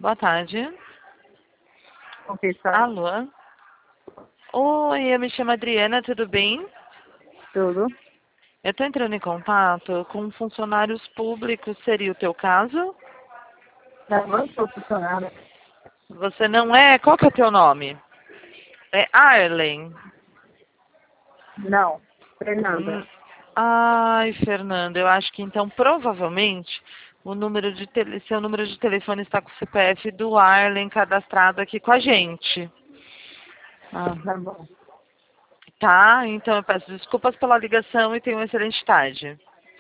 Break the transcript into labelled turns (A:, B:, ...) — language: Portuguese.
A: Boa tarde.
B: Confessar.
A: Alô? Oi, eu me chamo Adriana, tudo bem?
B: Tudo.
A: Eu estou entrando em contato com funcionários públicos, seria o teu caso?
B: Não sou funcionária.
A: Você não é? Qual que é o teu nome? É Arlen.
B: Não. Fernanda.
A: Ai, Fernanda, eu acho que então provavelmente seu número de telefone está com o CPF do Arlen cadastrado aqui com a gente.
B: Ah, tá bom.
A: Tá? Então eu peço desculpas pela ligação e tenha uma excelente tarde.